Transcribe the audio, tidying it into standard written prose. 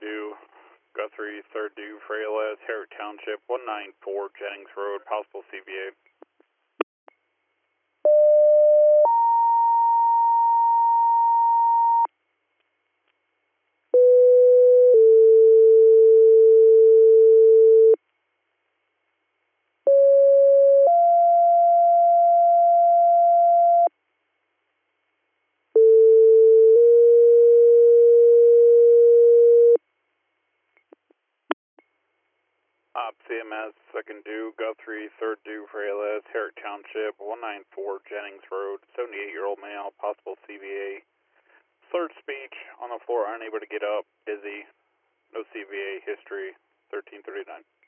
due. Guthrie, third due, Frailes, Herrick Township, 194 Jennings Road, possible CVA. CMS, second due, Guthrie, third due, Frailes, Herrick Township, 194 Jennings Road, 78-year-old male, possible CVA. Third speech, on the floor, unable to get up, dizzy, no CVA history, 1339.